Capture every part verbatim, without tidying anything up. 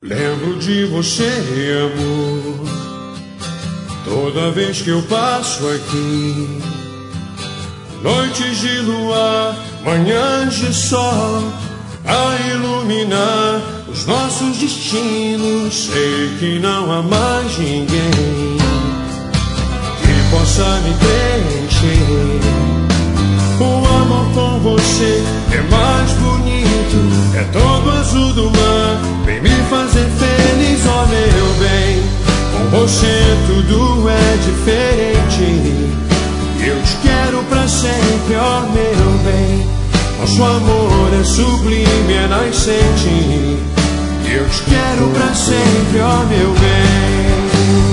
Lembro de você, amor, toda vez que eu passo aqui. Noites de luar, manhãs de sol, a iluminar os nossos destinos. Sei que não há mais ninguém que possa me preencher. O amor com você é mais bonito, é todo azul do mar, vem me fazer feliz, ó meu bem. Com você tudo é diferente, eu te quero pra sempre, ó meu bem. Nosso amor é sublime, é nascente, eu te quero pra sempre, ó meu bem.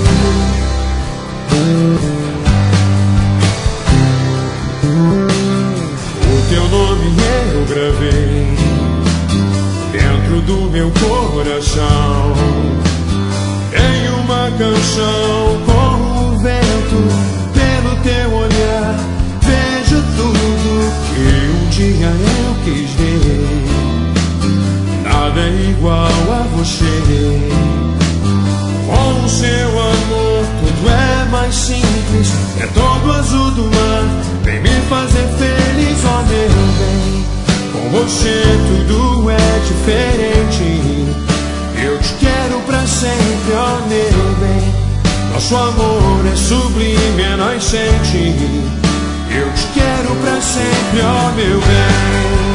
Teu nome eu gravei dentro do meu coração, em uma canção com o vento. Pelo teu olhar vejo tudo que um dia eu quis ver. Nada é igual a você. Com o seu amor tudo é mais simples, é todo azul do mar, vem me fazer feliz, ó meu bem. Com você tudo é diferente, eu te quero pra sempre, ó meu bem. Nosso amor é sublime, é nascente, eu te quero pra sempre, ó meu bem.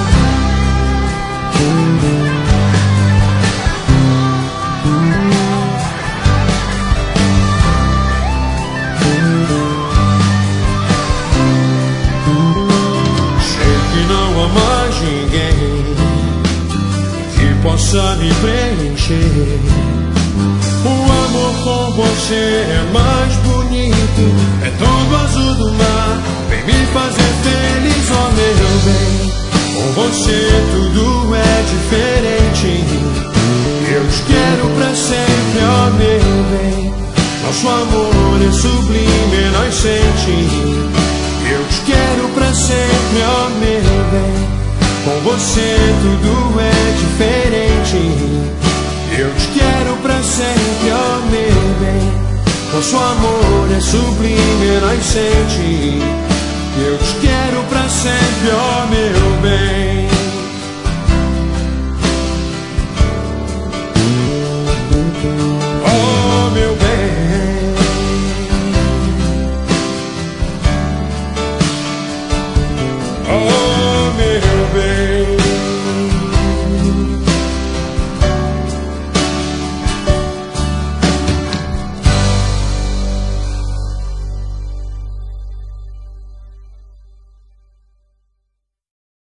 Mais ninguém que possa me preencher. O amor com você é mais bonito, é todo azul do mar, vem me fazer feliz, ó meu bem. Com você tudo é diferente, eu te quero pra sempre, ó meu bem. Nosso amor é sublime, é nascente, eu te quero pra sempre, ó meu bem. Com você tudo é diferente, eu te quero pra sempre, ó meu bem. Nosso amor é sublime, é nascente,